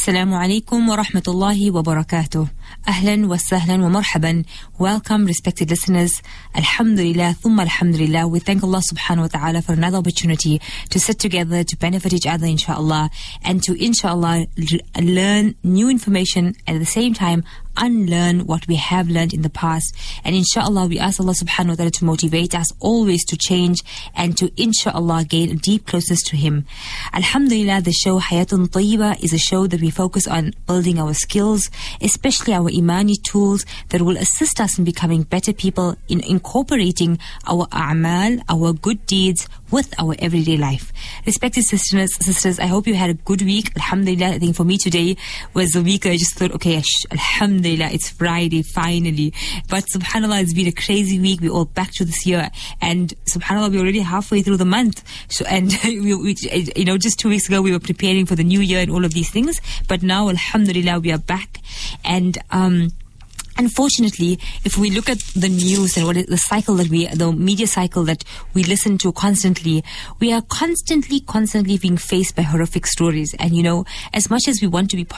Assalamu alaikum wa rahmatullahi wa barakatuh. Ahlan wa sahlan wa marhaban. Welcome, respected listeners. Alhamdulillah, thumma alhamdulillah. We thank Allah subhanahu wa ta'ala for another opportunity to sit together, to benefit each other, inshallah, and to, inshallah, learn new information, and at the same time, unlearn what we have learned in the past. And inshallah, we ask Allah subhanahu wa ta'ala to motivate us always to change and to, inshallah, gain a deep closeness to Him. Alhamdulillah, the show Hayatun Tayyiba is a show that we focus on building our skills, especially our imani tools that will assist us in becoming better people, in incorporating our a'mal, our good deeds, with our everyday life. Respected sisters, I hope you had a good week. Alhamdulillah, I think for me today was a week I just thought, okay, alhamdulillah, it's Friday, finally. But subhanAllah, it's been a crazy week. We're all back to this year. And subhanAllah, we're already halfway through the month. So, and we, just 2 weeks ago, we were preparing for the new year and all of these things. But now, alhamdulillah, we are back. And, unfortunately, if we look at the news and what is the cycle that the media cycle that we listen to constantly, we are constantly being faced by horrific stories. And as much as we want to be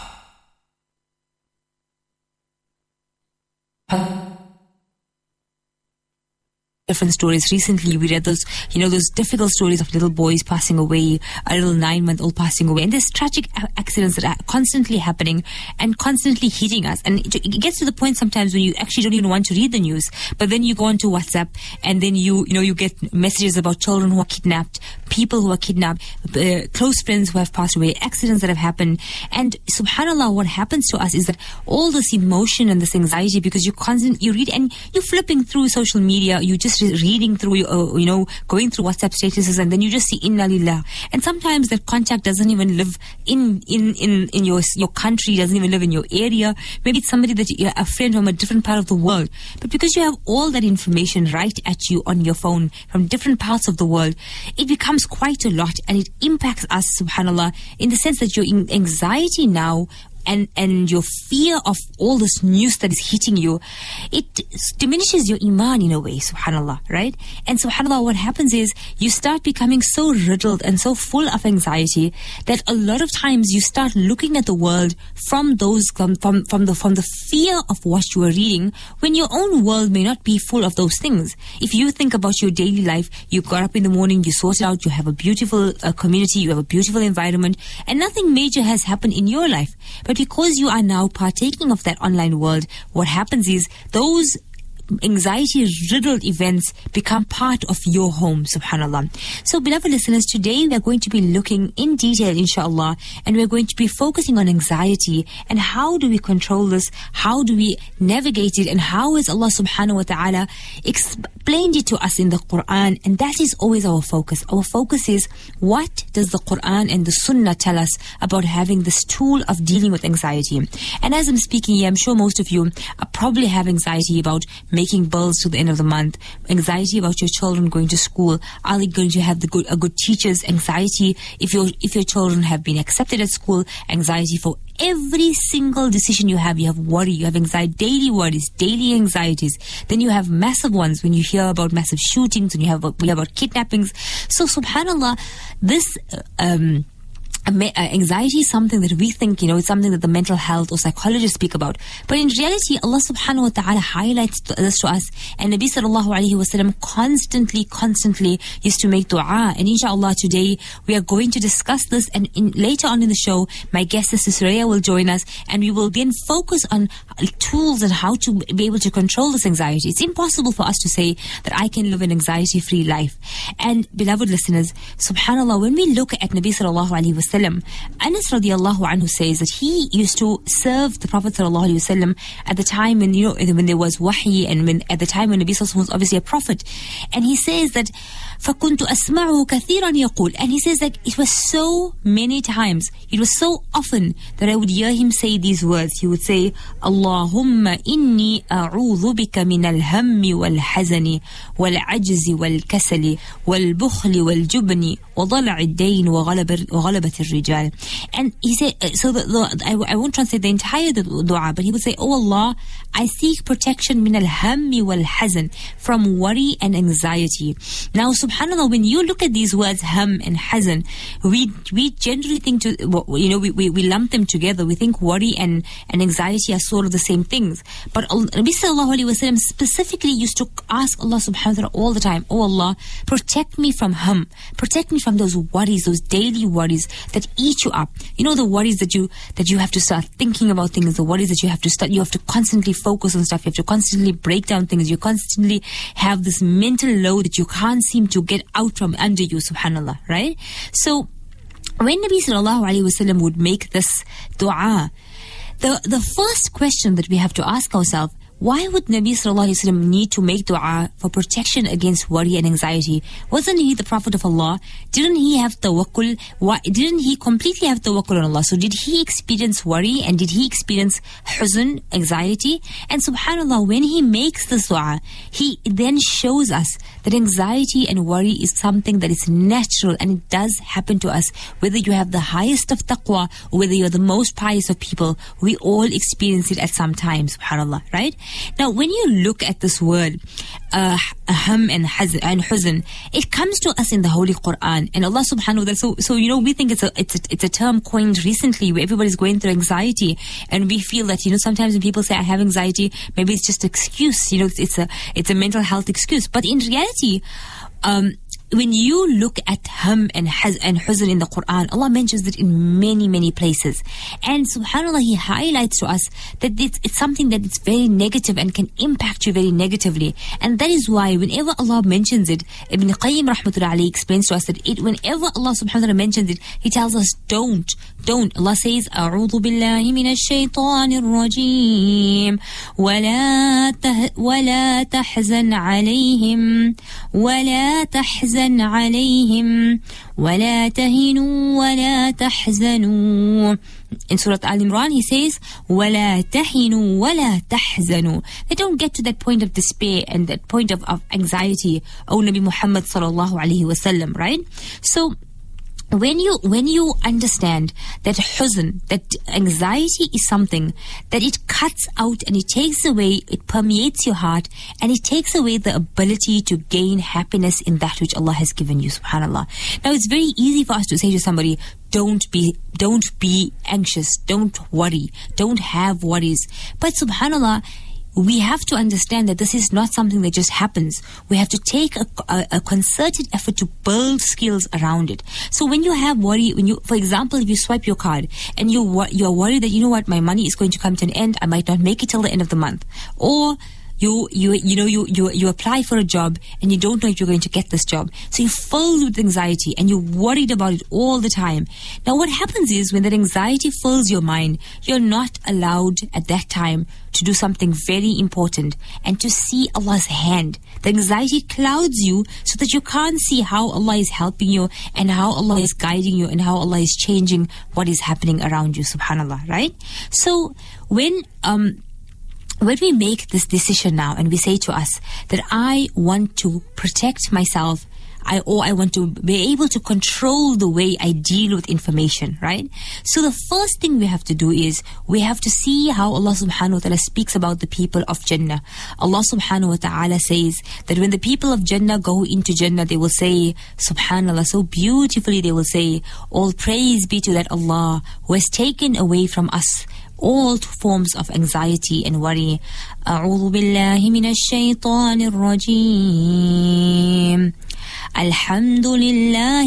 different stories. Recently, we read those difficult stories of little boys passing away, a little 9-month-old passing away, and there's tragic accidents that are constantly happening and constantly hitting us. And it gets to the point sometimes when you actually don't even want to read the news, but then you go onto WhatsApp and then you get messages about children who are kidnapped, people who are kidnapped, close friends who have passed away, accidents that have happened. And subhanAllah, what happens to us is that all this emotion and this anxiety, because you read and you're flipping through social media, you just reading through, going through WhatsApp statuses, and then you just see inna lillah. And sometimes that contact doesn't even live in your country, doesn't even live in your area. Maybe it's somebody that you're a friend from a different part of the world. But because you have all that information right at you on your phone from different parts of the world, it becomes quite a lot, and it impacts us, subhanAllah, in the sense that your anxiety now and your fear of all this news that is hitting you, it diminishes your iman in a way, subhanAllah, right? And subhanAllah, what happens is you start becoming so riddled and so full of anxiety that a lot of times you start looking at the world from the fear of what you are reading, when your own world may not be full of those things. If you think about your daily life, you got up in the morning, you sorted out, you have a beautiful community, you have a beautiful environment, and nothing major has happened in your life. But because you are now partaking of that online world, what happens is those anxiety-riddled events become part of your home, subhanAllah. So, beloved listeners, today we are going to be looking in detail, inshallah, and we're going to be focusing on anxiety and how do we control this, how do we navigate it, and how is Allah subhanahu wa ta'ala explained it to us in the Quran. And that is always our focus. Our focus is, what does the Quran and the Sunnah tell us about having this tool of dealing with anxiety? And as I'm speaking here, I'm sure most of you probably have anxiety about making bills to the end of the month, anxiety about your children going to school, are they going to have good teachers, anxiety if your children have been accepted at school, anxiety for every single decision you have worry, you have anxiety, daily worries, daily anxieties. Then you have massive ones when you hear about massive shootings, when we hear about kidnappings. So subhanAllah, this anxiety is something that we think, it's something that the mental health or psychologists speak about. But in reality, Allah subhanahu wa ta'ala highlights this to us. And Nabi sallallahu alayhi wa sallam constantly used to make dua. And inshallah, today we are going to discuss this. And later on in the show, my guest Sister Suraya will join us. And we will again focus on tools and how to be able to control this anxiety. It's impossible for us to say that I can live an anxiety-free life. And beloved listeners, subhanAllah, when we look at Nabi sallallahu alayhi wa sallam, Anas radiallahu anhu says that he used to serve the Prophet sallallahu alaihi wasallam at the time when there was wahi, and at the time when Nabi sallallahu alaihi wasallam was obviously a prophet. And he says that فَكُنْتُ أَسْمَعُهُ كَثِيرًا يَقُولُ, and he says that it was so many times, it was so often that I would hear him say these words. He would say, اللهم إني أعوذ بك من الهم والحزن والعجز والكسل والبخل والجبن وضلع الدين وغلبة الرجال. And he said, I won't translate the entire dua, but he would say, oh Allah, I seek protection min al-hammi wal-hazan, from worry and anxiety. Now, subhanAllah, when you look at these words, ham and hazan, we generally think we lump them together. We think worry and anxiety are sort of the same things. But Nabi sallallahu alayhi wa sallam specifically used to ask Allah subhanahu wa ta'ala all the time, oh Allah, protect me from ham, protect me from those worries, those daily worries that eat you up. You know, the worries that you have to start thinking about things, the worries that you have to constantly focus on stuff, you have to constantly break down things, you constantly have this mental load that you can't seem to get out from under you, subhanallah, right? So when Nabi sallallahu alayhi wa sallam would make this dua, the first question that we have to ask ourselves, why would Nabi sallallahu alayhi wa sallam need to make dua for protection against worry and anxiety? Wasn't he the Prophet of Allah? Didn't he have tawakkul? Didn't he completely have tawakkul on Allah? So did he experience worry and did he experience huzn, anxiety? And subhanallah, when he makes this dua, he then shows us that anxiety and worry is something that is natural and it does happen to us. Whether you have the highest of taqwa or whether you're the most pious of people, we all experience it at some time, subhanallah, right? Now, when you look at this word, ham and huzn, it comes to us in the Holy Quran, and Allah subhanahu wa ta'ala, so we think it's a term coined recently where everybody's going through anxiety, and we feel that, sometimes when people say I have anxiety, maybe it's just an excuse, it's a mental health excuse. But in reality, when you look at ham and huzn in the Quran, Allah mentions it in many, many places. And subhanAllah, He highlights to us that it's something that is very negative and can impact you very negatively. And that is why whenever Allah mentions it, Ibn Qayyim rahmatullahi alayhi explains to us that whenever Allah subhanahu wa ta'ala mentions it, He tells us don't. Allah says, أعوذ بالله من الشيطان الرجيم ولا تحزن عليهم ولا تحزن عليهم ولا تهنوا ولا تحزنوا. In Surah Al-Imran, He says, وَلَا تَهِنُوا وَلَا تَحْزَنُوا. They don't get to that point of despair and that point of anxiety, O Nabi Muhammad sallallahu alayhi wa sallam, right? So, when you understand that huzn, that anxiety is something that it cuts out and it takes away, it permeates your heart and it takes away the ability to gain happiness in that which Allah has given you, subhanallah. Now, it's very easy for us to say to somebody, don't be anxious, don't worry, don't have worries. But subhanallah, we have to understand that this is not something that just happens. We have to take a concerted effort to build skills around it. So when you have worry, for example, if you swipe your card and you're worried that, my money is going to come to an end, I might not make it till the end of the month. Or you apply for a job and you don't know if you're going to get this job. So you're filled with anxiety and you're worried about it all the time. Now what happens is when that anxiety fills your mind, you're not allowed at that time to do something very important and to see Allah's hand. The anxiety clouds you so that you can't see how Allah is helping you and how Allah is guiding you and how Allah is changing what is happening around you, subhanallah, right? So when we make this decision now and we say to us that I want to protect myself, I want to be able to control the way I deal with information, right? So the first thing we have to do is we have to see how Allah subhanahu wa ta'ala speaks about the people of Jannah. Allah subhanahu wa ta'ala says that when the people of Jannah go into Jannah, they will say, subhanallah, so beautifully they will say, all praise be to that Allah who has taken away from us all forms of anxiety and worry. أعوذ بالله من الشيطان الرجيم الحمد لله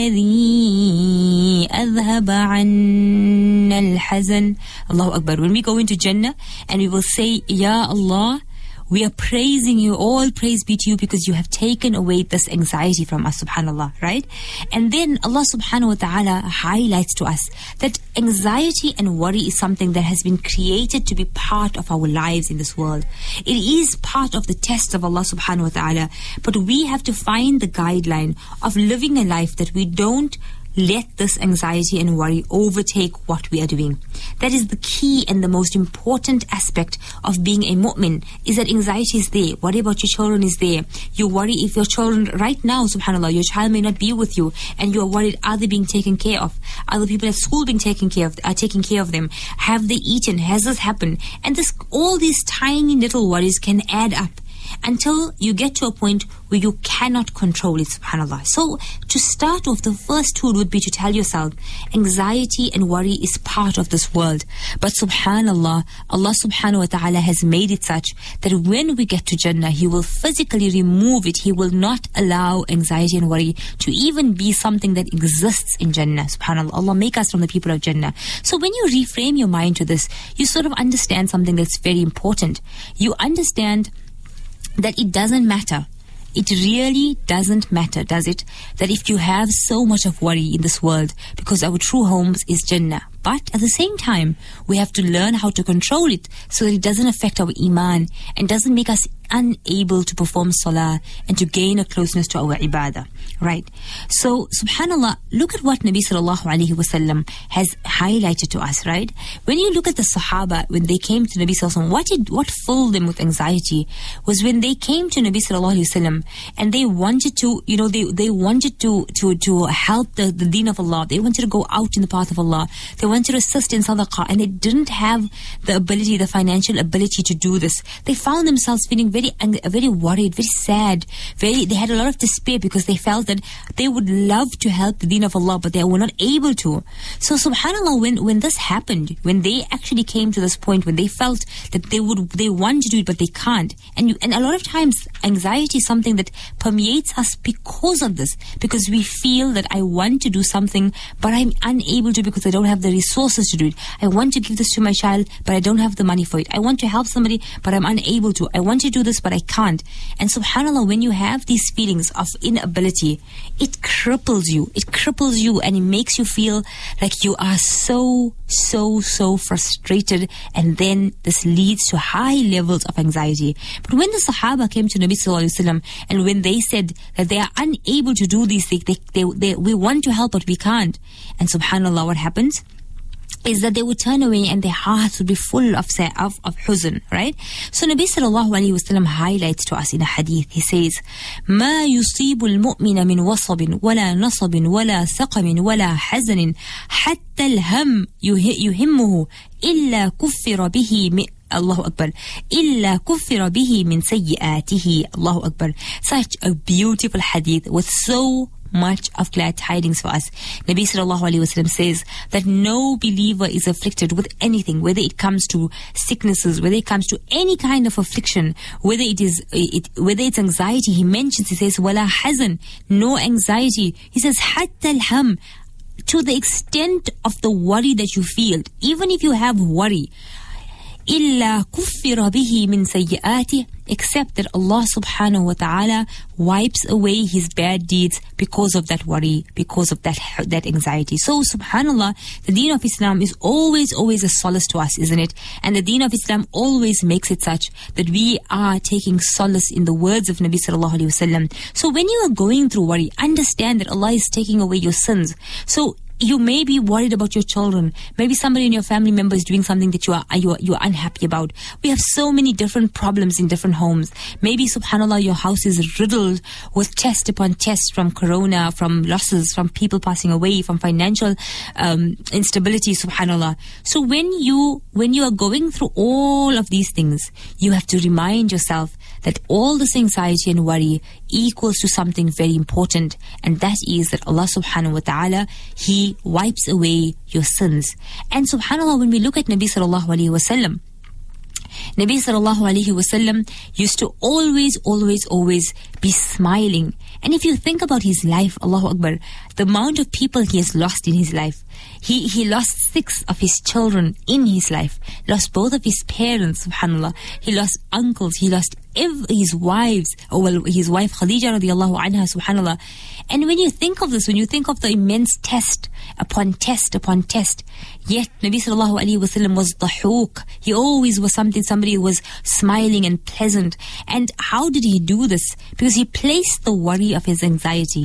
الذي أذهب عنا الحزن. Allahu Akbar. When we go into Jannah and we will say, Ya Allah, we are praising you, all praise be to you because you have taken away this anxiety from us, subhanallah, right? And then Allah subhanahu wa ta'ala highlights to us that anxiety and worry is something that has been created to be part of our lives in this world. It is part of the test of Allah subhanahu wa ta'ala, but we have to find the guideline of living a life that we don't let this anxiety and worry overtake what we are doing. That is the key and the most important aspect of being a mu'min, is that anxiety is there. Worry about your children is there. You worry if your children, right now, subhanAllah, your child may not be with you, and you are worried, are they being taken care of? Are the people at school being taken care of? Are taking care of them? Have they eaten? Has this happened? And all these tiny little worries can add up until you get to a point where you cannot control it, subhanAllah. So, to start off, the first tool would be to tell yourself, anxiety and worry is part of this world. But subhanAllah, Allah subhanahu wa ta'ala has made it such that when we get to Jannah, He will physically remove it. He will not allow anxiety and worry to even be something that exists in Jannah, subhanAllah. Allah make us from the people of Jannah. So when you reframe your mind to this, you sort of understand something that's very important. You understand that it doesn't matter. It really doesn't matter, does it? That if you have so much of worry in this world, because our true homes is Jannah. But at the same time, we have to learn how to control it so that it doesn't affect our iman and doesn't make us unable to perform salah and to gain a closeness to our ibadah. Right? So, subhanAllah, look at what Nabi sallallahu alayhi wasallam has highlighted to us, right? When you look at the Sahaba, when they came to Nabi sallallahu alayhi wasallam, what filled them with anxiety was when they came to Nabi sallallahu alayhi wasallam and they wanted to, they wanted to help the deen of Allah. They wanted to go out in the path of Allah. They wanted to assist in sadaqah, and they didn't have the ability, the financial ability to do this. They found themselves feeling very worried, very sad, they had a lot of despair because they felt that they would love to help the deen of Allah, but they were not able to. So subhanAllah, when this happened, when they actually came to this point, when they felt that they want to do it, but they can't, and a lot of times anxiety is something that permeates us because of this, because we feel that I want to do something, but I'm unable to because I don't have the resources to do it. I want to give this to my child, but I don't have the money for it. I want to help somebody, but I'm unable to. I want to do this, but I can't. And subhanAllah, when you have these feelings of inability, it cripples you. It cripples you, and it makes you feel like you are so frustrated, and then this leads to high levels of anxiety. But when the Sahaba came to Nabi sallallahu alaihi wasallam, and when they said that they are unable to do these things, we want to help, but we can't. And subhanAllah, what happens is that they would turn away and their hearts would be full of huzn, right? So Nabi sallallahu alayhi wasallam highlights to us in a hadith. He says, ما يصيب المؤمن من وصب ولا نصب ولا سقم ولا حزن حتى الهم يهمه إلا كفر به Allahu Akbar. إِلَّا كُفِّرَ بِهِ مِنْ سَيِّئَاتِهِ. Allahu Akbar. Such a beautiful hadith with so much of glad tidings for us. Nabi sallallahu alayhi wasallam says that no believer is afflicted with anything, whether it comes to sicknesses, whether it comes to any kind of affliction, whether it's anxiety. He says, وَلَا حَزَن, no anxiety. He says, حَتَّى الْهَمْ, to the extent of the worry that you feel, even if you have worry, إِلَّا كُفِّرَ بِهِ مِنْ سَيِّئَاتِهِ, except that Allah subhanahu wa ta'ala wipes away his bad deeds because of that worry, because of that anxiety. So subhanallah, the deen of Islam is always a solace to us, isn't it? And the deen of Islam always makes it such that we are taking solace in the words of Nabi sallallahu alayhi wasallam. So when you are going through worry, understand that Allah is taking away your sins. So you may be worried about your children. Maybe somebody in your family member is doing something that you are unhappy about. We have so many different problems in different homes. Maybe, subhanallah, your house is riddled with test upon test, from corona, from losses, from people passing away, from financial instability, subhanallah. So when you are going through all of these things, you have to remind yourself that all this anxiety and worry equals to something very important, and that is that Allah subhanahu wa ta'ala, He wipes away your sins. And subhanallah, when we look at Nabi sallallahu alayhi wasallam, Nabi sallallahu alayhi wasallam used to always be smiling. And if you think about his life, Allahu Akbar, the amount of people he has lost in his life. He lost 6 of his children in his life. Lost both of his parents, subhanallah. He lost uncles. He lost his wives. His wife Khadija radiallahu anha, subhanallah. And when you think of this, when you think of the immense test upon test upon test, yet Nabi sallallahu alayhi wasallam was dahook. He always was somebody who was smiling and pleasant. And how did he do this? Because he placed the worry of his anxiety,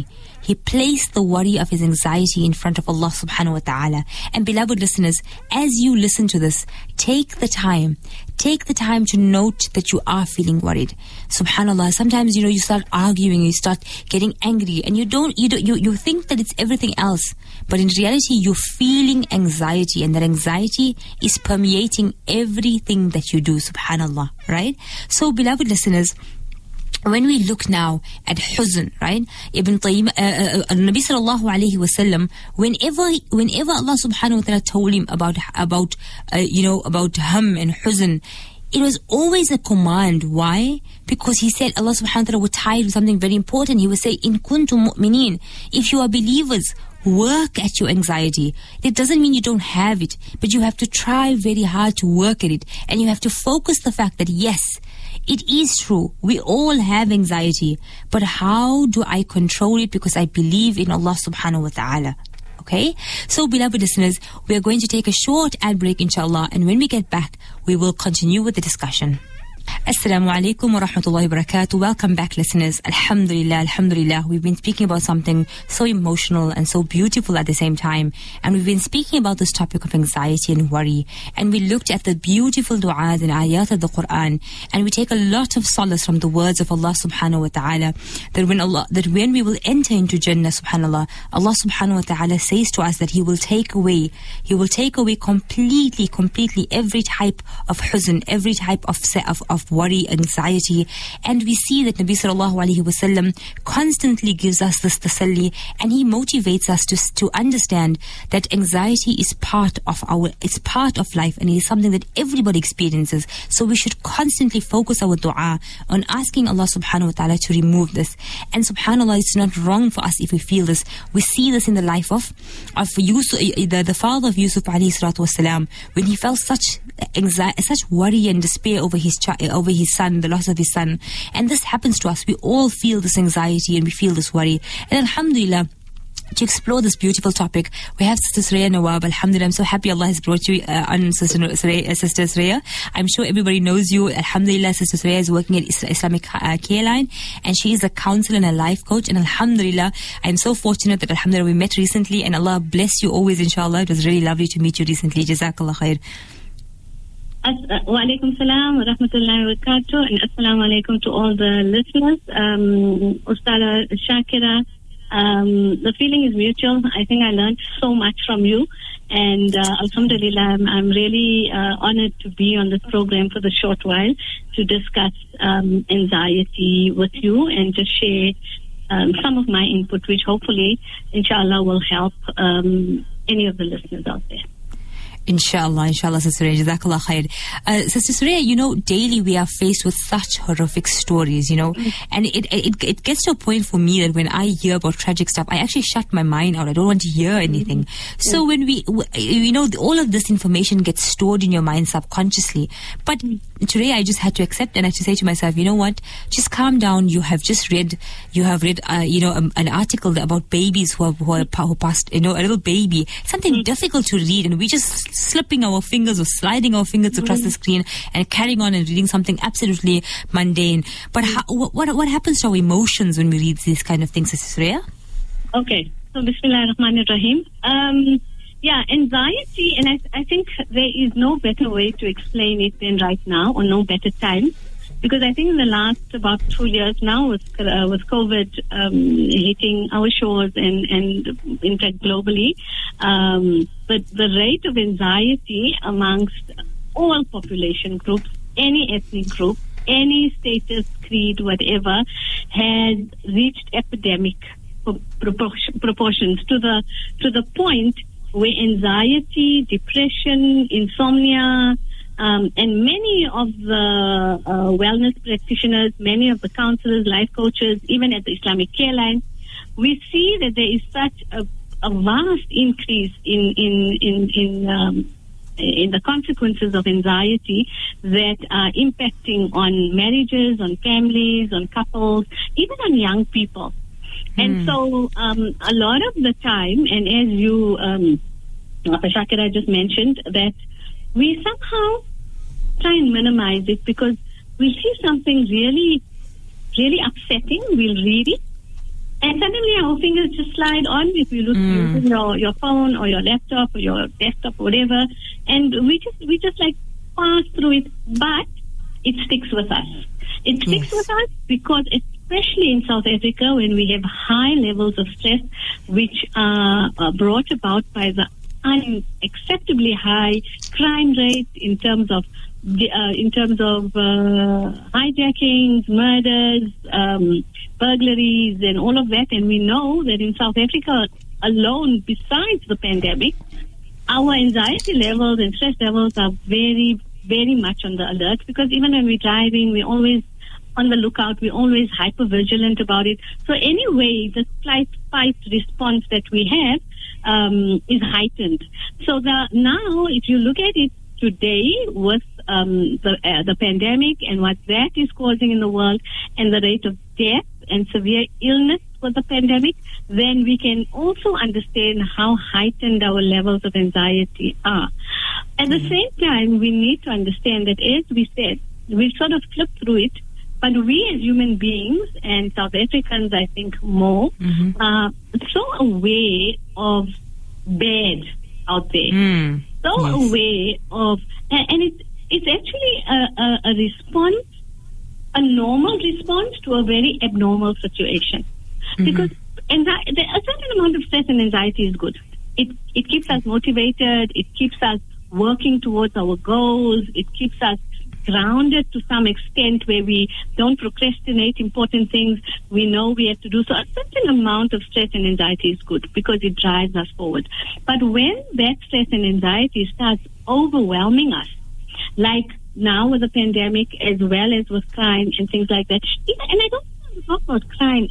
he placed the worry of his anxiety in front of Allah subhanahu wa ta'ala. And beloved listeners, as you listen to this, take the time to note that you are feeling worried. Subhanallah, sometimes, you start arguing, you start getting angry, and you think that it's everything else. But in reality, you're feeling anxiety, and that anxiety is permeating everything that you do, subhanallah, right? So, beloved listeners, when we look now at huzn, right? Ibn Tayyib, Nabi sallallahu alayhi wa sallam, whenever Allah subhanahu wa ta'ala told him about hum and huzn, it was always a command. Why? Because he said Allah subhanahu wa ta'ala would tie it with something very important. He would say, in kuntum mu'mineen, if you are believers, work at your anxiety. It doesn't mean you don't have it, but you have to try very hard to work at it. And you have to focus the fact that yes, it is true, we all have anxiety, but how do I control it? Because I believe in Allah subhanahu wa ta'ala. Okay? So, beloved listeners, we are going to take a short ad break, inshallah, and when we get back, we will continue with the discussion. Assalamu alaikum wa rahmatullahi wa barakatuh. Welcome back, listeners. Alhamdulillah. We've been speaking about something so emotional and so beautiful at the same time. And we've been speaking about this topic of anxiety and worry. And we looked at the beautiful du'as and ayat of the Quran. And we take a lot of solace from the words of Allah subhanahu wa ta'ala. That when we will enter into Jannah, subhanallah, Allah subhanahu wa ta'ala says to us that He will take away completely every type of huzn, every type of worry, anxiety. And we see that Nabi sallallahu alaihi wasallam constantly gives us this tasalli, and he motivates us to understand that anxiety is part of life, and it is something that everybody experiences. So we should constantly focus our dua on asking Allah subhanahu wa ta'ala to remove this. And subhanallah, it's not wrong for us if we feel this. We see this in the life of Yusuf, the father of Yusuf alayhi salatu wasalam, when he felt such anxiety, such worry and despair over his son, the loss of his son. And this happens to us. We all feel this anxiety and we feel this worry. And alhamdulillah, to explore this beautiful topic, we have Sister Suraya Nawab. Alhamdulillah, I'm so happy Allah has brought you on, Sister Suraya. I'm sure everybody knows you. Alhamdulillah, Sister Suraya is working at Islamic Care Line, and she is a counselor and a life coach. And alhamdulillah, I'm so fortunate that alhamdulillah we met recently, and Allah bless you always, inshallah. It was really lovely to meet you recently. Jazakallah khair. Wa alaikum salam wa rahmatullahi wa barakatuh, and assalamu alaikum to all the listeners. Ustada Shakira, the feeling is mutual. I think I learned so much from you, and alhamdulillah, I'm really honored to be on this program for the short while to discuss anxiety with you and just share some of my input, which hopefully, inshallah, will help any of the listeners out there. Inshallah, Sister Suraya, Jazakallah khair. Sister Suraya, daily we are faced with such horrific stories, and it gets to a point for me that when I hear about tragic stuff, I actually shut my mind out. I don't want to hear anything. So when all of this information gets stored in your mind subconsciously. But today I just had to accept, and I had to say to myself, you know what? Just calm down. You have read, an article about babies who passed, a little baby, something difficult to read, and we just slipping our fingers or sliding our fingers across the screen and carrying on and reading something absolutely mundane. But what happens to our emotions when we read these kind of things, Sister Suraya? Okay, so Bismillah ar-Rahman ar-Rahim. Anxiety, and I think there is no better way to explain it than right now, or no better time, because I think in the last about 2 years now, with COVID hitting our shores and in fact globally, the rate of anxiety amongst all population groups, any ethnic group, any status, creed, whatever, has reached epidemic proportions to the point where anxiety, depression, insomnia, and many of the wellness practitioners, many of the counselors, life coaches, even at the Islamic Care Line, we see that there is such a vast increase in the consequences of anxiety that are impacting on marriages, on families, on couples, even on young people. And so a lot of the time, and as you, Shakira just mentioned, that we somehow try and minimize it because we see something really, really upsetting, we'll read it, And suddenly our fingers just slide on if you look using your phone or your laptop or your desktop or whatever, and we just like pass through it, but it sticks with us. It sticks with us because especially in South Africa, when we have high levels of stress, which are brought about by the unacceptably high crime rate in terms of hijackings, murders, burglaries, and all of that. And we know that in South Africa alone, besides the pandemic, our anxiety levels and stress levels are very, very much on the alert, because even when we're driving, we're always on the lookout, we're always hyper vigilant about it. So anyway, the fight response that we have is heightened. So now, if you look at it today with the pandemic and what that is causing in the world, and the rate of death and severe illness with the pandemic, then we can also understand how heightened our levels of anxiety are. At the same time, we need to understand that, as we said, we've sort of flipped through it, but we as human beings, and South Africans I think more, are so aware of bad out there. Aware of, and it's actually a response, a normal response to a very abnormal situation. Because a certain amount of stress and anxiety is good. It keeps us motivated. It keeps us working towards our goals. It keeps us grounded to some extent, where we don't procrastinate important things we know we have to do. So a certain amount of stress and anxiety is good because it drives us forward. But when that stress and anxiety starts overwhelming us, like now with the pandemic, as well as with crime and things like that, and I don't want to talk about crime,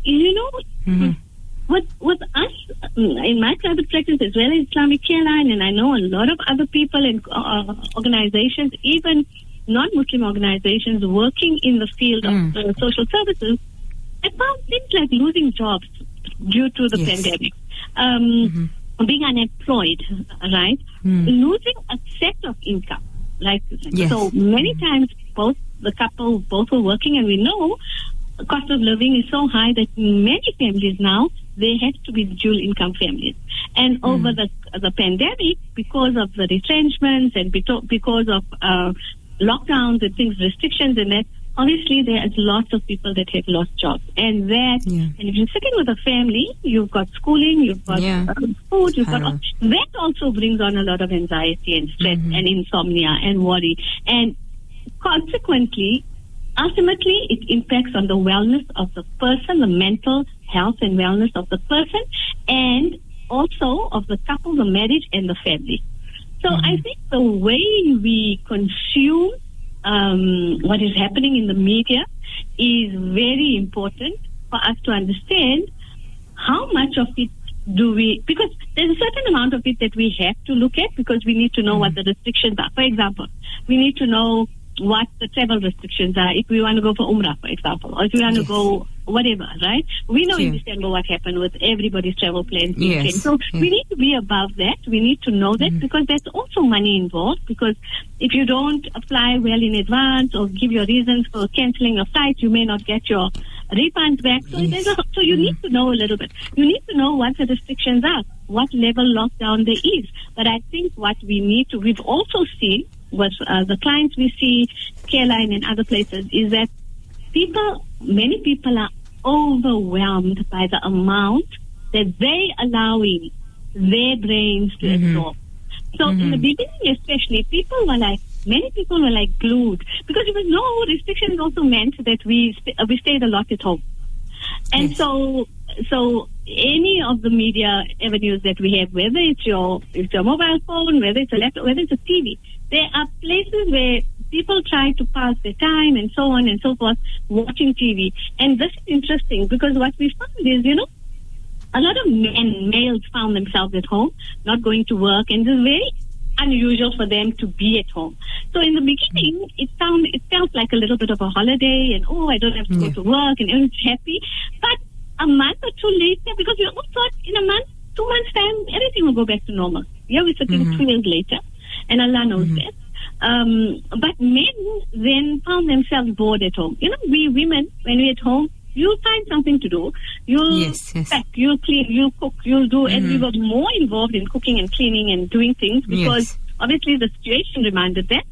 with us in my private practice, as well as Islamic Care Line, and I know a lot of other people and organizations, even non-Muslim organizations working in the field of social services, I found things like losing jobs due to the pandemic, being unemployed, right? Losing a set of income. So many times both were working, and we know the cost of living is so high that many families now, they have to be dual income families. And over the pandemic, because of the retrenchments and because of lockdowns and things, restrictions and that, obviously there's lots of people that have lost jobs. And and if you're sitting with a family, you've got schooling, you've got food, you've got that also brings on a lot of anxiety and stress and insomnia and worry. And consequently, ultimately, it impacts on the wellness of the person, the mental health and wellness of the person, and also of the couple, the marriage, and the family. So I think the way we consume what is happening in the media is very important for us to understand how much of it do we, because there's a certain amount of it that we have to look at, because we need to know what the restrictions are. For example, we need to know what the travel restrictions are if we want to go for Umrah, for example, or if we want to go whatever, right? We know in December what happened with everybody's travel plans being changed. So we need to be above that. We need to know that, because there's also money involved, because if you don't apply well in advance or give your reasons for cancelling a flight, you may not get your refunds back. So, so you need to know a little bit. You need to know what the restrictions are, what level lockdown there is. But I think what we've also seen with the clients we see, Careline and other places, is that many people are overwhelmed by the amount that they're allowing their brains to absorb. So in the beginning especially, many people were like glued, because there was no restrictions, also meant that we stayed a lot at home. And so any of the media avenues that we have, whether it's your mobile phone, whether it's a laptop, whether it's a TV, there are places where people try to pass their time and so on and so forth, watching TV. And this is interesting, because what we found is, a lot of males found themselves at home, not going to work, and it's very unusual for them to be at home. So in the beginning, it felt like a little bit of a holiday, and I don't have to go to work, and everyone's happy. But a month or two later, because we all thought in a month, 2 months' time, everything will go back to normal. Yeah, we're sitting 2 years later, and Allah knows best. But men then found themselves bored at home. We women, when we're at home, you'll find something to do. You'll pack, you'll clean, you'll cook, you'll do, and we were more involved in cooking and cleaning and doing things because obviously the situation demanded that.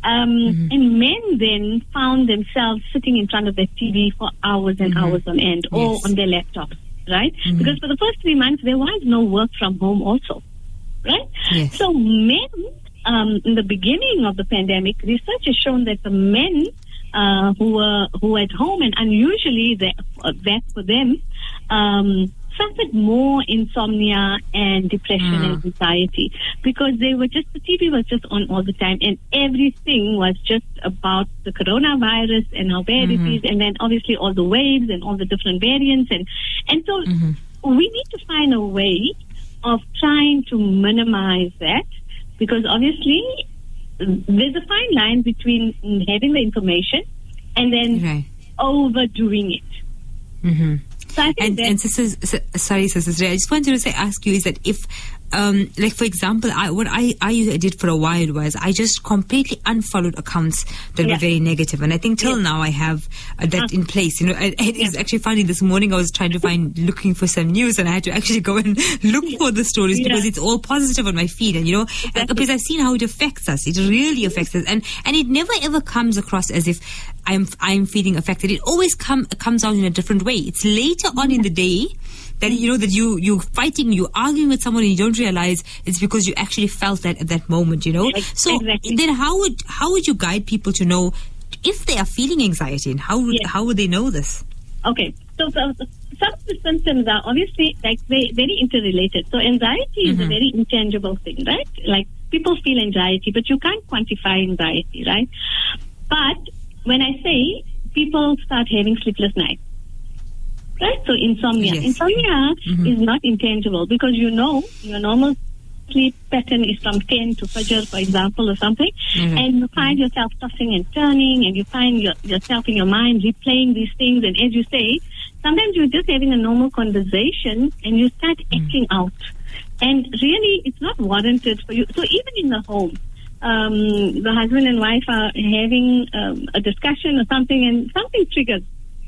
And men then found themselves sitting in front of their TV for hours and hours on end, or on their laptops, right? Because for the first 3 months, there was no work from home also, right? So men, in the beginning of the pandemic, research has shown that the men who were at home, and unusually that for them, suffered more insomnia and depression and anxiety because the TV was just on all the time, and everything was just about the coronavirus and how bad it is, and then obviously all the waves and all the different variants, and so we need to find a way of trying to minimize that, because obviously there's a fine line between having the information and then overdoing it. So I think Sisters Ray, I just wanted to ask you is that if, like for example, what I did for a while was I just completely unfollowed accounts that were very negative, and I think till now I have that in place. You know, it is actually funny. This morning I was trying to looking for some news, and I had to actually go and look for the stories because it's all positive on my feed, and because I've seen how it affects us. It really affects us, and it never ever comes across as if I'm feeling affected. It always comes out in a different way. It's later on in the day that that you're fighting, you're arguing with someone, and you don't realize it's because you actually felt that at that moment. So then how would you guide people to know if they are feeling anxiety, and how would they know this? Okay, so some of the symptoms are obviously very interrelated. So anxiety is a very intangible thing, right? Like people feel anxiety, but you can't quantify anxiety, right? But when I say people start having sleepless nights, right? So insomnia. Insomnia is not intangible because your normal sleep pattern is from 10 to Fajr, for example, or something, and you find yourself tossing and turning, and you find yourself in your mind replaying these things, and as you say, sometimes you're just having a normal conversation and you start acting out, and really it's not warranted for you. So even in the home, the husband and wife are having a discussion or something, and something triggers,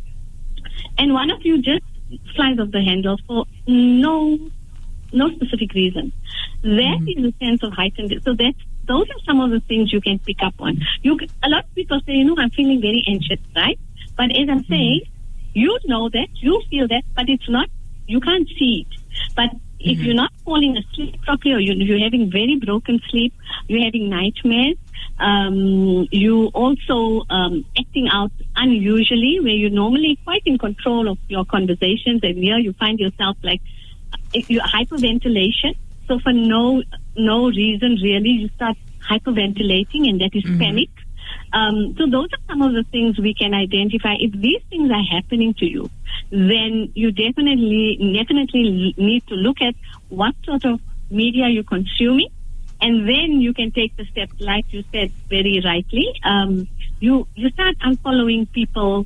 and one of you just flies off the handle for no specific reason. That is a sense of heightened. So those are some of the things you can pick up on. A lot of people say, I'm feeling very anxious, right? But as I'm saying, you know that, you feel that, but it's not, you can't see it. But if you're not falling asleep properly, or you're having very broken sleep, you're having nightmares, you also acting out unusually, where you're normally quite in control of your conversations, and here you find yourself like you're hyperventilation. So for no reason really, you start hyperventilating, and that is panic. So those are some of the things we can identify. If these things are happening to you, then you definitely need to look at what sort of media you're consuming, and then you can take the step, like you said very rightly. You start unfollowing people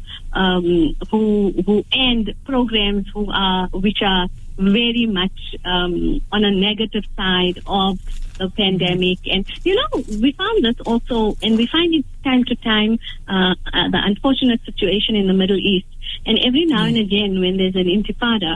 who and programs which are very much on a negative side of the pandemic. And we found this also, and we find it time to time, the unfortunate situation in the Middle East. And every now and again, when there's an intifada,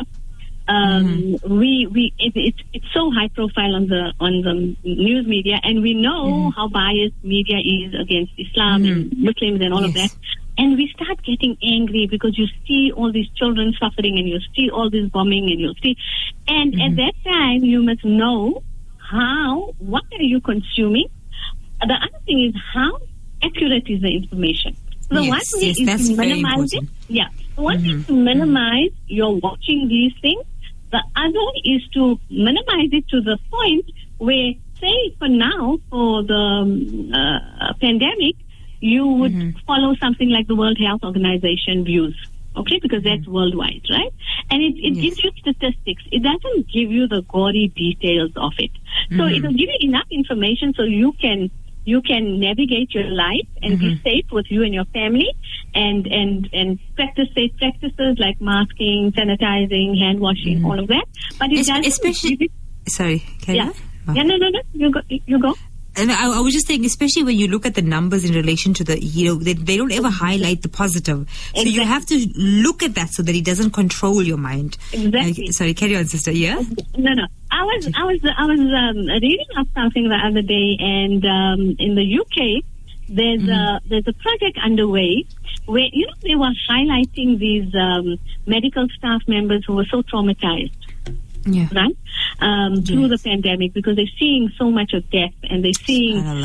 it's so high profile on the news media, and we know how biased media is against Islam and Muslims and all of that. And we start getting angry because you see all these children suffering, and you see all this bombing, and at that time you must know what are you consuming. The other thing is how accurate is the information. So one way is to minimize it. Yeah. One thing is to minimize your watching these things. The other is to minimize it to the point where, say, for now, for the pandemic, you would follow something like the World Health Organization views, okay, because that's worldwide, right? And it gives you statistics. It doesn't give you the gory details of it. So it will give you enough information so you can navigate your life and be safe with you and your family, and practice safe practices like masking, sanitizing, hand washing, all of that. But it doesn't. Sorry, can no. You go. And I was just saying, especially when you look at the numbers in relation to the, they don't ever highlight the positive. So you have to look at that so that it doesn't control your mind. Exactly. Sorry, carry on, sister. Yeah. No. I was reading up something the other day, and in the UK, there's a project underway where they were highlighting these medical staff members who were so traumatized. Yeah. Right? Through the pandemic, because they're seeing so much of death, and they're seeing, and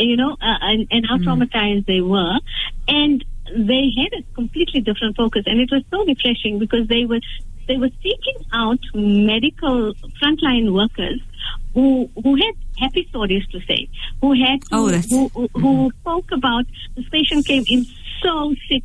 how traumatized they were. And they had a completely different focus, and it was so refreshing because they were seeking out medical frontline workers who had happy stories to say, who spoke about this patient came in so sick.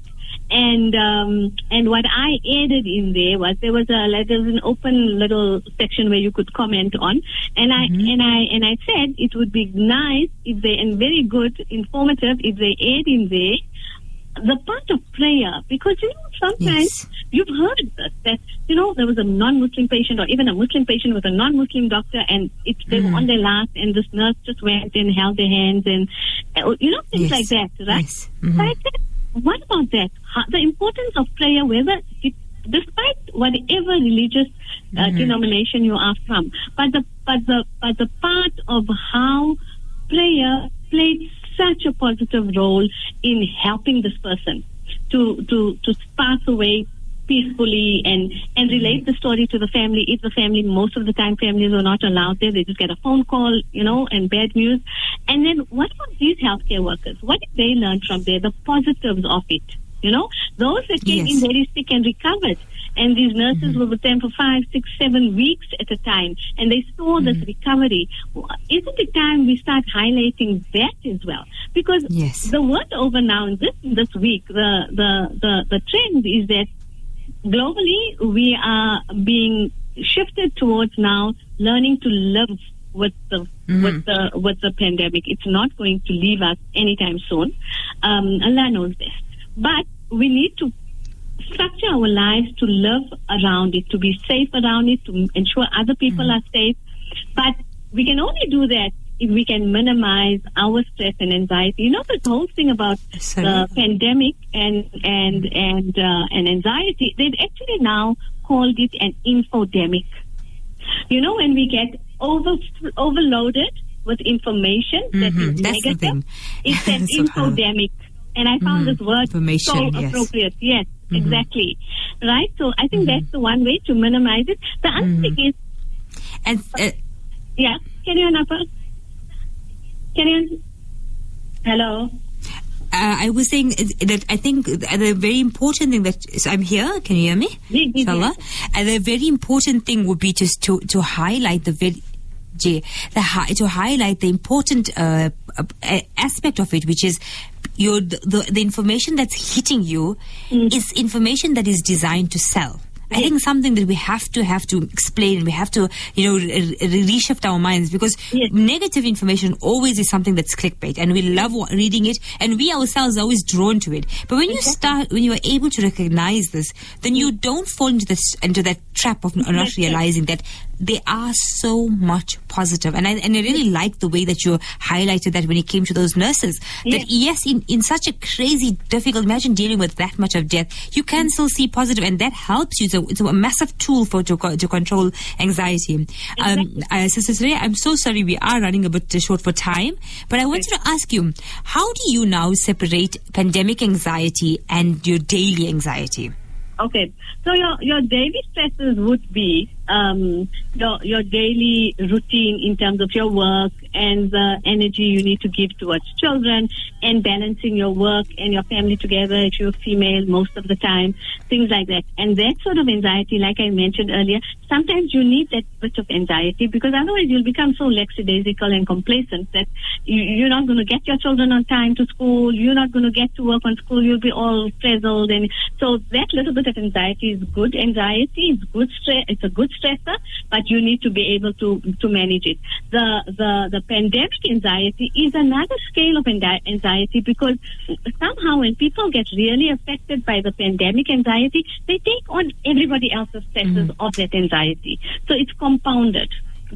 And what I added in there was there was an open little section where you could comment on, and I said it would be nice if they, and very good, informative, if they add in there the part of prayer, because sometimes you've heard this, that there was a non-Muslim patient or even a Muslim patient with a non-Muslim doctor, and they were on their last, and this nurse just went and held their hands, and things like that, right? Yes. So I said, what about that? The importance of prayer, despite whatever religious denomination you are from, but the part of how prayer played such a positive role in helping this person to pass away peacefully and relate the story to the family. If the family, most of the time families are not allowed there, they just get a phone call, and bad news. And then what about these healthcare workers? What did they learn from there? The positives of it, those that came in very sick and recovered. And these nurses were with them for 5, 6, 7 weeks at a time, and they saw this recovery. Isn't it time we start highlighting that as well? Because the word over now in this week, the trend is that globally we are being shifted towards now learning to live with the pandemic. It's not going to leave us anytime soon. Allah knows best, but we need to structure our lives to live around it, to be safe around it, to ensure other people are safe. But we can only do that if we can minimize our stress and anxiety. This whole thing about the pandemic and anxiety, they've actually now called it an infodemic. When we get overloaded with information that is negative, it's an infodemic. And I found this word so appropriate. Yes, exactly. Right? So I think that's the one way to minimize it. The other thing is... carry on, Appa. Carry on. Hello? I was saying that I think the very important thing that... So I'm here. Can you hear me? Inshallah. And the very important thing would be just to highlight to highlight the important aspect of it, which is the information that's hitting you is information that is designed to sell. I think something that we have to explain, and we have to, reshift our minds, because negative information always is something that's clickbait, and we love reading it, and we ourselves are always drawn to it. But when you are able to recognize this, then you don't fall into that trap of not realizing that they are so much positive. And I really like the way that you highlighted that when it came to those nurses. That in such a crazy, difficult, imagine dealing with that much of death, you can still see positive, and that helps you. So it's a massive tool to control anxiety. Sister Surya, I'm so sorry, we are running a bit short for time, but I wanted to ask you, how do you now separate pandemic anxiety and your daily anxiety? Okay, so your daily stresses would be your daily routine in terms of your work and the energy you need to give towards children, and balancing your work and your family together if you're female most of the time, things like that. And that sort of anxiety, like I mentioned earlier, sometimes you need that bit of anxiety, because otherwise you'll become so lackadaisical and complacent that you're not going to get your children on time to school, you're not going to get to work on school, you'll be all frazzled. And so that little bit of anxiety is good anxiety, it's good stress, it's a good stressor, but you need to be able to manage it. The pandemic anxiety is another scale of anxiety, because somehow when people get really affected by the pandemic anxiety, they take on everybody else's stresses of that anxiety. So it's compounded, right?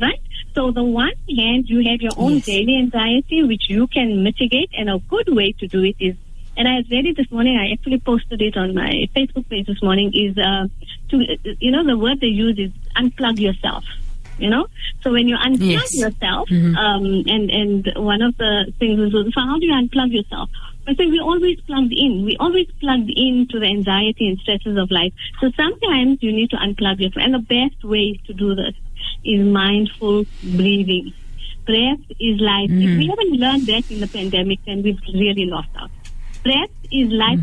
So the one hand, you have your own daily anxiety, which you can mitigate, and a good way to do it is, and I read it this morning, I actually posted it on my Facebook page this morning, is the word they use is unplug yourself. So when you unplug yourself, and one of the things is, so how do you unplug yourself? I think we always plugged in. We always plugged into the anxiety and stresses of life. So sometimes you need to unplug yourself. And the best way to do this is mindful breathing. Breath is life. If we haven't learned that in the pandemic, then we've really lost out. Breath is life.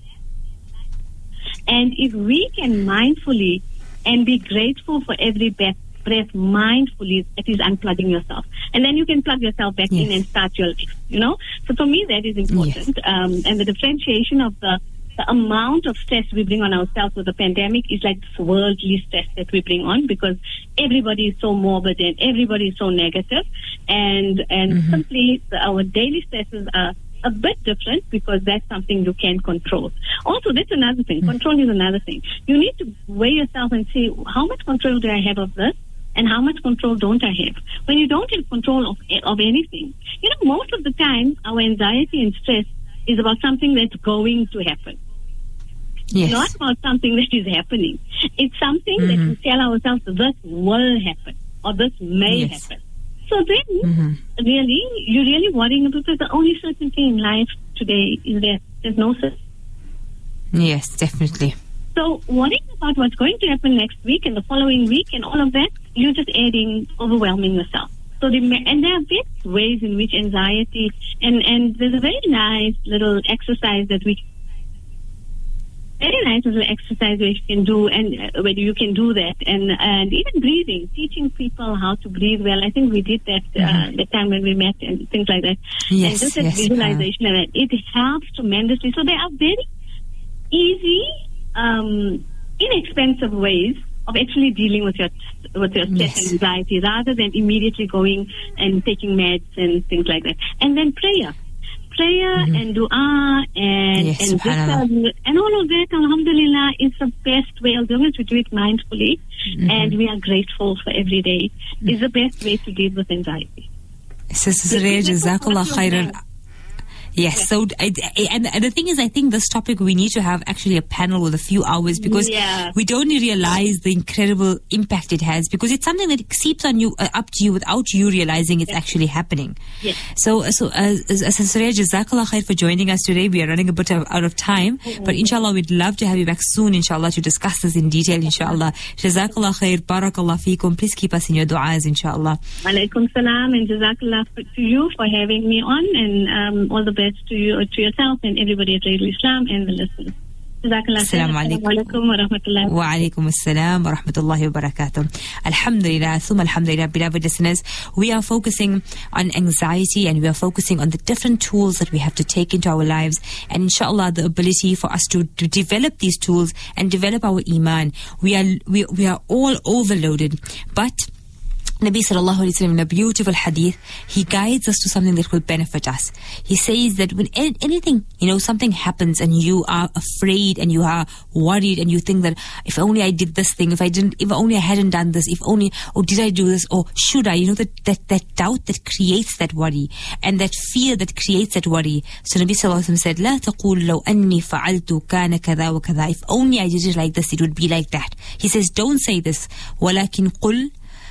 And if we can mindfully and be grateful for every breath mindfully, that is unplugging yourself. And then you can plug yourself back in and start your life, So for me, that is important. And the differentiation of the amount of stress we bring on ourselves with the pandemic is like this worldly stress that we bring on, because everybody is so morbid and everybody is so negative. And simply our daily stresses are a bit different, because that's something you can control. Also, that's another thing. Control is another thing. You need to weigh yourself and say, how much control do I have of this? And how much control don't I have? When you don't have control of anything, most of the time our anxiety and stress is about something that's going to happen. Yes. Not about something that is happening. It's something that we tell ourselves, this will happen or this may happen. So then, really, you're really worrying about, because the only certain thing in life today is that there's no certainty. Yes, definitely. So worrying about what's going to happen next week and the following week and all of that, you're just overwhelming yourself. So and there are various ways in which anxiety, and there's a very nice little exercise that we can do, and whether you can do that, and even breathing, teaching people how to breathe well. I think we did that the time when we met and things like that. Yes, and just that visualization, and it helps tremendously. So there are very easy, inexpensive ways of actually dealing with your stress and anxiety, rather than immediately going and taking meds and things like that. And then prayer and dua and all of that, alhamdulillah, is the best way. As long as we do it mindfully and we are grateful for every day, is the best way to deal with anxiety. Sister Suraya, Jazakallah khairan. Yes, so and the thing is, I think this topic we need to have actually a panel with a few hours, because we don't realize the incredible impact it has, because it's something that seeps on you, up to you, without you realizing it's actually happening. Yes. So Suraya, Jazakallah khair for joining us today. We are running a bit out of time, but inshallah we'd love to have you back soon, inshallah, to discuss this in detail, inshallah. Jazakallah khair, barakallah feekum. Please keep us in your du'as, inshallah. Alaikum salam, and jazakallah to you for having me on, and all the best to you, to yourself, and everybody at Radio Islam and the listeners. Assalamu alaikum wa rahmatullah. Wa alaikum assalam wa rahmatullahi wa barakatuh. Alhamdulillah, thumma alhamdulillah, beloved listeners. We are focusing on anxiety, and we are focusing on the different tools that we have to take into our lives, and inshallah the ability for us to develop these tools and develop our iman. We are all overloaded, but Nabi sallallahu alayhi wa sallam, in a beautiful hadith, he guides us to something that will benefit us. He says that when anything, something happens and you are afraid and you are worried and you think that if only I did this thing, if only I hadn't done this, if only, or did I do this, or should I, that doubt that creates that worry, and that fear that creates that worry. So Nabi sallallahu alayhi wa sallam said, لا تقول لو أني فعلت كان كذا وكذا. If only I did it like this, it would be like that. He says, don't say this. ولكن قل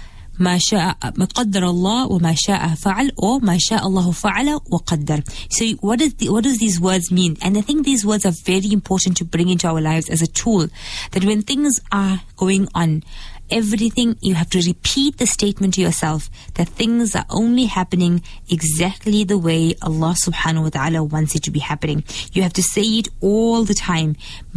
ما شاء قدر الله وما شاء فعل, or ما شاء الله فعل وقدر. So what does these words mean? And I think these words are very important to bring into our lives as a tool, that when things are going on, everything, you have to repeat the statement to yourself that things are only happening exactly the way Allah subhanahu wa ta'ala wants it to be happening. You have to say it all the time.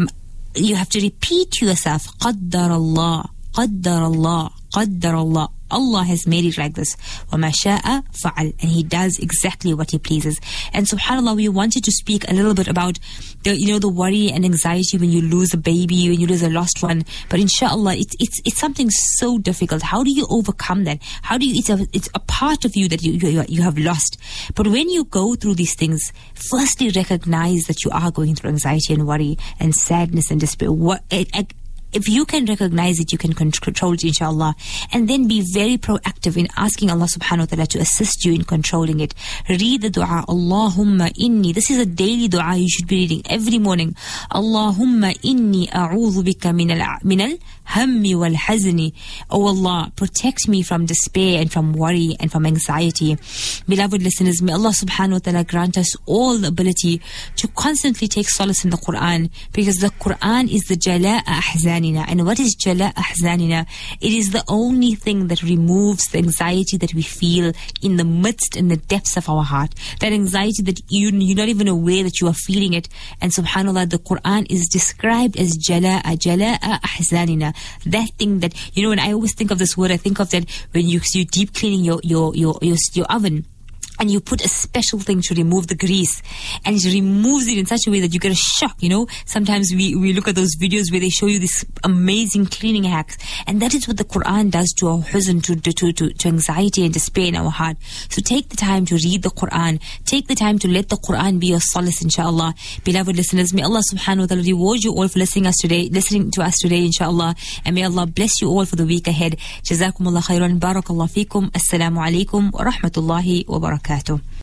You have to repeat to yourself, قدر الله قدر الله قدر الله. Allah has made it like this. وَمَا شَاءَ فَعَلْ. And He does exactly what He pleases. And subhanAllah, we wanted to speak a little bit about the worry and anxiety when you lose a baby, when you lose a lost one. But inshallah, it's something so difficult. How do you overcome that? How do you? It's a part of you that you have lost. But when you go through these things, firstly recognize that you are going through anxiety and worry and sadness and despair. If you can recognize it, you can control it, inshallah. And then be very proactive in asking Allah subhanahu wa ta'ala to assist you in controlling it. Read the dua, Allahumma inni. This is a daily dua you should be reading every morning. Allahumma inni a'udhu bika minal hammi wal hazni. Oh Allah, protect me from despair and from worry and from anxiety. Beloved listeners, may Allah subhanahu wa ta'ala grant us all the ability to constantly take solace in the Quran, because the Quran is the jala'a ahzanina. And what is jala'a ahzanina? It is the only thing that removes the anxiety that we feel in the midst, in the depths of our heart. That anxiety that you're not even aware that you are feeling it. And subhanAllah, the Quran is described as jala'a ahzanina. That thing that, when I always think of this word, I think of that when you're deep cleaning your oven, and you put a special thing to remove the grease, and it removes it in such a way that you get a shock. Sometimes we look at those videos where they show you this amazing cleaning hacks, and that is what the Quran does to our huzn, to anxiety and despair in our heart. So take the time to read the Quran. Take the time to let the Quran be your solace, inshallah. Beloved listeners, may Allah subhanahu wa ta'ala reward you all for listening to us today, inshallah. And may Allah bless you all for the week ahead. Jazakumullah khairan. Barakallah feekum. Assalamu alaikum wa rahmatullahi wa barakatuh.